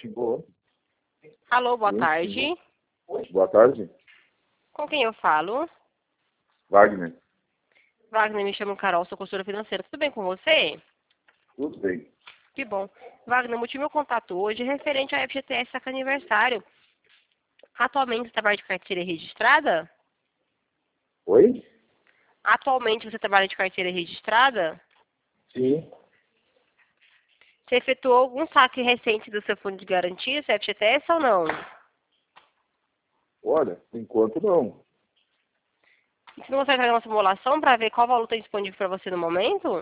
Boa. Alô, boa Sim, tarde. Boa tarde. Com quem eu falo? Wagner. Wagner, me chamo Carol, sou consultora financeira. Tudo bem com você? Tudo bem. Que bom. Wagner, o motivo do meu contato hoje é referente ao FGTS Saca Aniversário. Atualmente você trabalha de carteira registrada? Oi? Atualmente você trabalha de carteira registrada? Sim. Você efetuou algum saque recente do seu fundo de garantia, seu FGTS ou não? Olha, por enquanto não. Você não consegue fazer uma simulação para ver qual valor tem disponível para você no momento?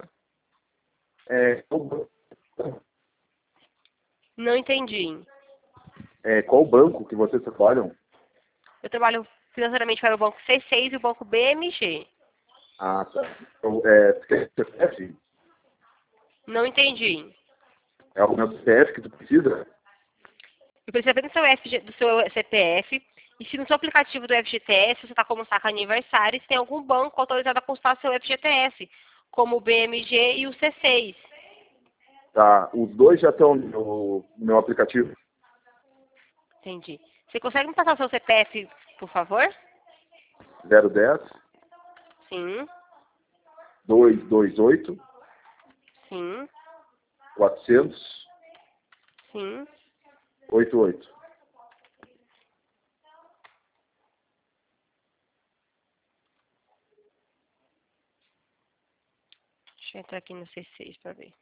Não entendi. Qual banco que vocês trabalham? Eu trabalho financeiramente para o Banco C6 e o Banco BMG. Ah, tá. Então, CPF? Não entendi. É o meu CPF que tu precisa? Eu preciso apenas do seu CPF. E se no seu aplicativo do FGTS você está como saca aniversário, se tem algum banco autorizado a consultar seu FGTS, como o BMG e o C6. Tá. Os dois já estão no meu aplicativo. Entendi. Você consegue me passar o seu CPF, por favor? 010 Sim, 228 sim, 400 sim. 88. Deixa eu entrar aqui no C6 para ver.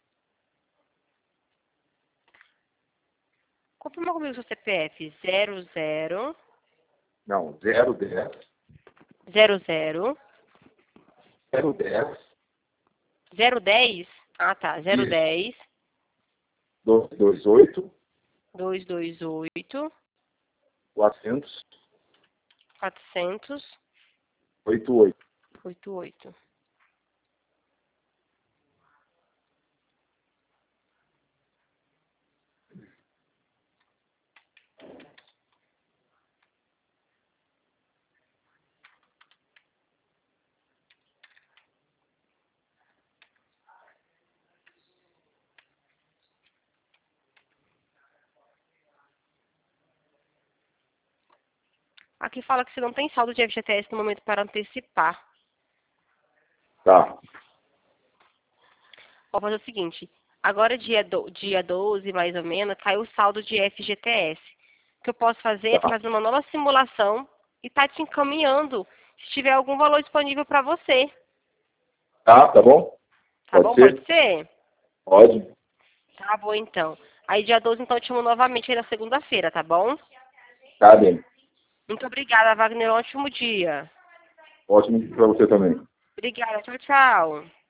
Confirma comigo o seu CPF. 00 Não, 010 00 010 010. Ah, tá. isso. 010 228 228 400 400 88. 88. Aqui fala que você não tem saldo de FGTS no momento para antecipar. Tá. Vou fazer o seguinte. Agora, dia 12, mais ou menos, caiu o saldo de FGTS. O que eu posso fazer é Tá. fazer uma nova simulação e tá te encaminhando se tiver algum valor disponível para você. Tá bom? Tá Pode bom? Pode ser? ser? Pode. Tá bom, então. Aí, dia 12, então, eu te chamo novamente aí na segunda-feira, tá bom? Tá bem. Muito obrigada, Wagner. Um ótimo dia. Ótimo dia pra você também. Obrigada. Tchau, tchau.